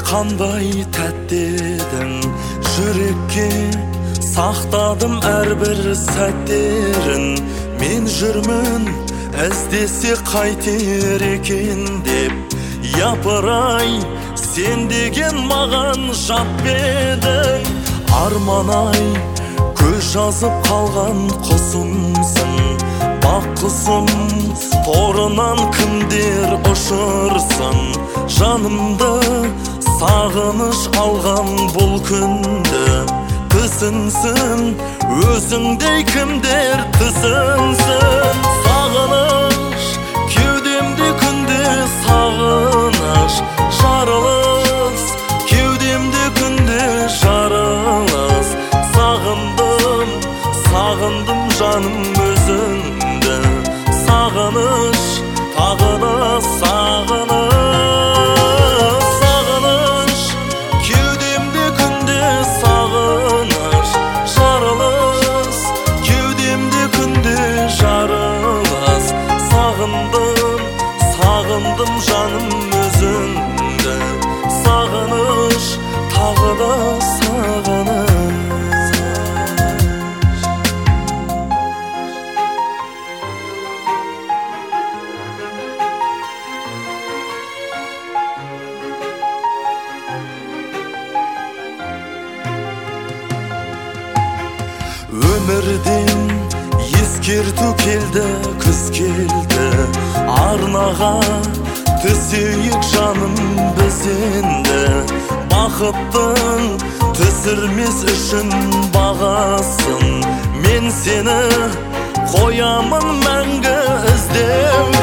қандай тәтті едің, жүрекке сақтадым әрбір сәттерін. Мен жүрмін іздесе қайтер екен деп, япырай сен деген маған жат едің. Арман-ай, көз жазып қалған құсымсың, бақ құсым торынан кімдер ұшырсын. Жанымды сағыныш алған бұл күнді, түсінсін өзіңдей кімдер түсінсін. Сағыныш кеудемде күнде, сағыныш жарылыс кеудемде күнде, жарылыс. Сағындым, сағындым жаным өзіңді, сағыныш тағы да сағыныш. Сағыныш кеудемде күнде, сағыныш жарылыс кеудемде күнде, жарылыс. Сағындым, сағындым жаным өзіңді, сағыныш тағы да сағыныш. Өмірден ескерту келді, күз келді, арнаға түсейік жаным біз енді. Бақыттың түсірмес үшін бағасын, мен сені қоямын мәңгі іздеуге.